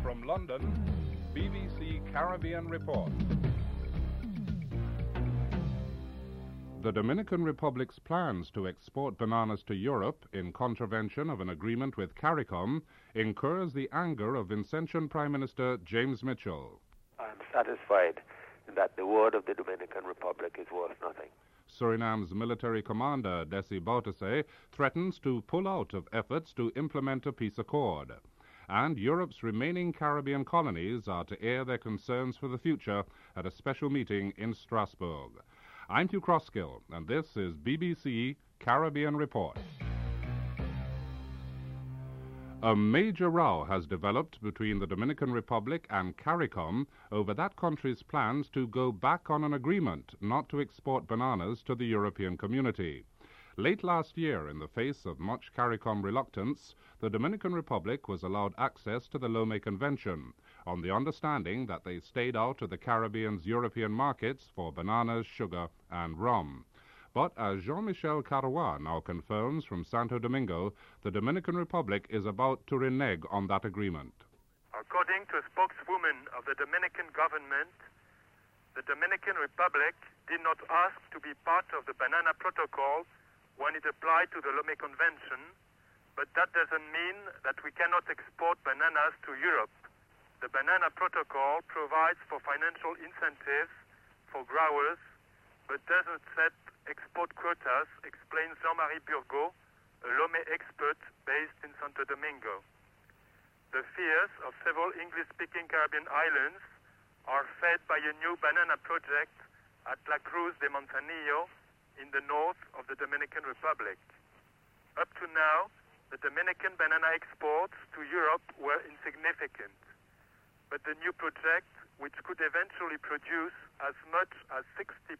From London, BBC Caribbean Report. The Dominican Republic's plans to export bananas to Europe in contravention of an agreement with CARICOM incurs the anger of Vincentian Prime Minister James Mitchell. I'm satisfied that the word of the Dominican Republic is worth nothing. Suriname's military commander, Desi Bouterse, threatens to pull out of efforts to implement a peace accord. And Europe's remaining Caribbean colonies are to air their concerns for the future at a special meeting in Strasbourg. I'm Hugh Crosskill, and this is BBC Caribbean Report. A major row has developed between the Dominican Republic and CARICOM over that country's plans to go back on an agreement not to export bananas to the European community. Late last year, in the face of much CARICOM reluctance, the Dominican Republic was allowed access to the Lomé Convention, on the understanding that they stayed out of the Caribbean's European markets for bananas, sugar, and rum. But as Jean-Michel Carrois now confirms from Santo Domingo, the Dominican Republic is about to renege on that agreement. According to a spokeswoman of the Dominican government, the Dominican Republic did not ask to be part of the Banana Protocol when it applied to the Lomé Convention, but that doesn't mean that we cannot export bananas to Europe. The Banana Protocol provides for financial incentives for growers, but doesn't set export quotas, explains Jean-Marie Burgot, a Lomé expert based in Santo Domingo. The fears of several English-speaking Caribbean islands are fed by a new banana project at La Cruz de Manzanillo in the north of the Dominican Republic. Up to now, the Dominican banana exports to Europe were insignificant. But the new project, which could eventually produce as much as 60%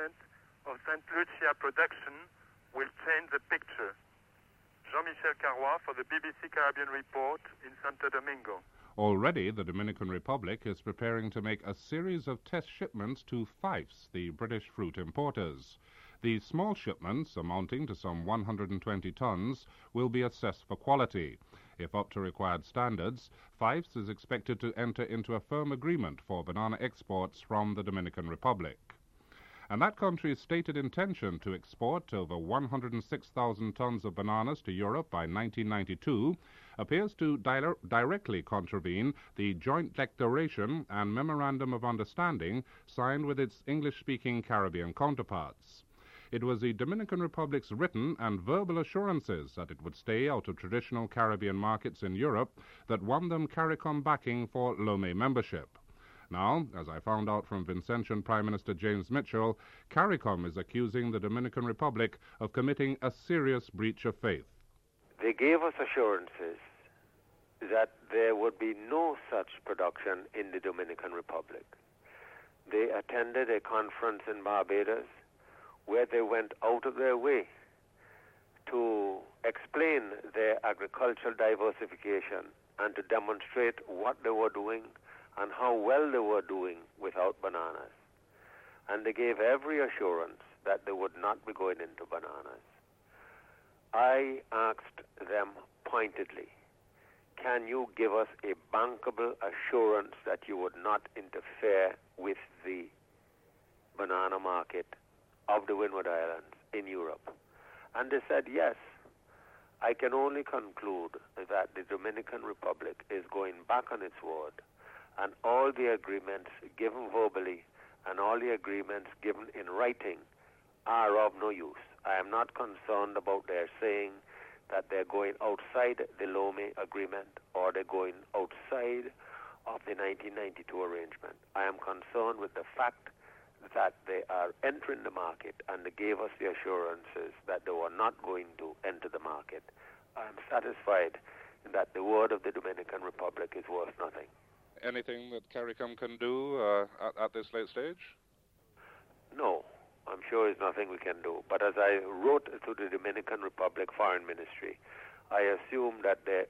of St. Lucia production, will change the picture. Jean-Michel Carrois for the BBC Caribbean Report in Santo Domingo. Already, the Dominican Republic is preparing to make a series of test shipments to Fifes, the British fruit importers. These small shipments, amounting to some 120 tons, will be assessed for quality. If up to required standards, Fifes is expected to enter into a firm agreement for banana exports from the Dominican Republic. And that country's stated intention to export over 106,000 tons of bananas to Europe by 1992 appears to directly contravene the joint declaration and memorandum of understanding signed with its English-speaking Caribbean counterparts. It was the Dominican Republic's written and verbal assurances that it would stay out of traditional Caribbean markets in Europe that won them CARICOM backing for Lomé membership. Now, as I found out from Vincentian Prime Minister James Mitchell, CARICOM is accusing the Dominican Republic of committing a serious breach of faith. They gave us assurances that there would be no such production in the Dominican Republic. They attended a conference in Barbados where they went out of their way to explain their agricultural diversification and to demonstrate what they were doing and how well they were doing without bananas. And they gave every assurance that they would not be going into bananas. I asked them pointedly, can you give us a bankable assurance that you would not interfere with the banana market of the Windward Islands in Europe? And they said yes. I can only conclude that the Dominican Republic is going back on its word, and all the agreements given verbally and all the agreements given in writing are of no use. I am not concerned about their saying that they're going outside the Lomé agreement or they're going outside of the 1992 arrangement. I am concerned with the fact that they are entering the market, and they gave us the assurances that they were not going to enter the market. I am satisfied that the word of the Dominican Republic is worth nothing. Anything that CARICOM can do at this late stage? No, I'm sure there's nothing we can do. But as I wrote to the Dominican Republic Foreign Ministry, I assume that their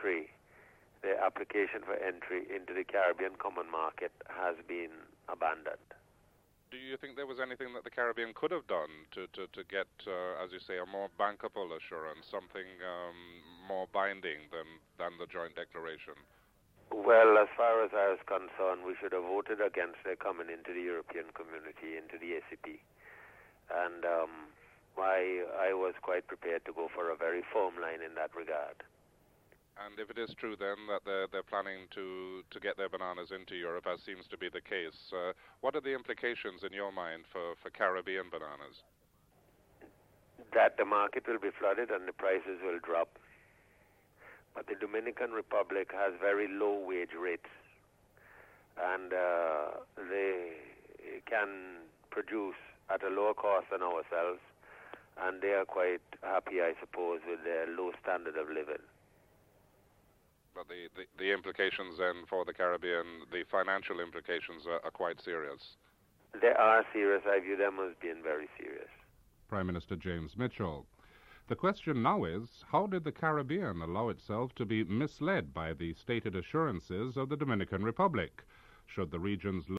application for entry into the Caribbean Common Market has been abandoned. Do you think there was anything that the Caribbean could have done to get, as you say, a more bankable assurance, something more binding than the joint declaration? Well, as far as I was concerned, we should have voted against their coming into the European community, into the ACP. And I was quite prepared to go for a very firm line in that regard. And if it is true then that they're planning to get their bananas into Europe, as seems to be the case, what are the implications in your mind for Caribbean bananas? That the market will be flooded and the prices will drop. But the Dominican Republic has very low wage rates, and they can produce at a lower cost than ourselves, and they are quite happy, I suppose, with their low standard of living. But the implications then for the Caribbean, the financial implications are quite serious. They are serious. I view them as being very serious. Prime Minister James Mitchell. The question now is, how did the Caribbean allow itself to be misled by the stated assurances of the Dominican Republic? Should the region's